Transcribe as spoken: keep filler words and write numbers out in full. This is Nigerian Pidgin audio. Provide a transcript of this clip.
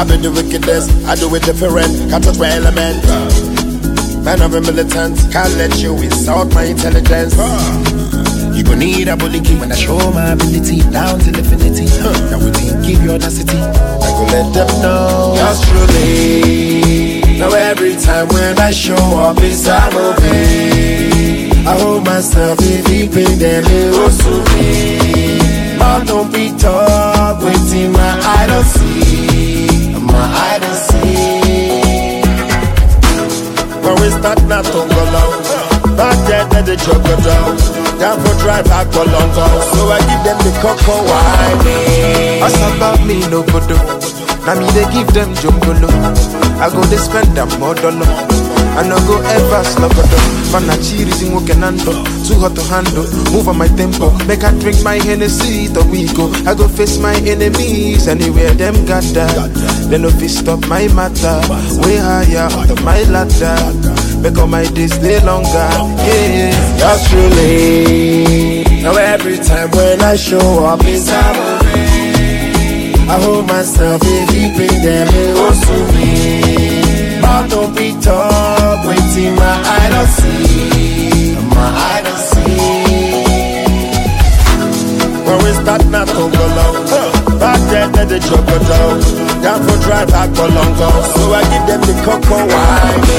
I be the wickedest, I do it different, can't touch my element. Man of a militant, can't let you insult my intelligence. You gon' need a bully key when I show my ability down till infinity. Huh. Now we think, give you audacity. I go let them know. Just truly. Now every time when I show up, it's a movie. I hold myself if he pay them, it was to me. But don't be talk, waiting my eye don't see. My eye don't see. When we start not to go long. Back there, then the truck go down. Down for drive back for London. So I give them the cocoa wine. What's about me, no photo. Now me they give them jumbolo. I go they spend them more dollar. I no go ever slug it up. Man a cheese in walking handle. Too hot to handle. Move on my tempo. Make I drink my Hennessy the we go. I go face my enemies anywhere them gather. They no fit stop my matter. Way higher up my ladder. Because my days stay longer, yeah. Just truly. Now every time when I show up, it's a movie. I hold myself if he bring them, it was to me. But don't be talk, waiting my eye don't see. My eye don't see. When we start not to go long, huh. Back there, then the truck go down. Down for drive back for London. So I give them the cocoa wine.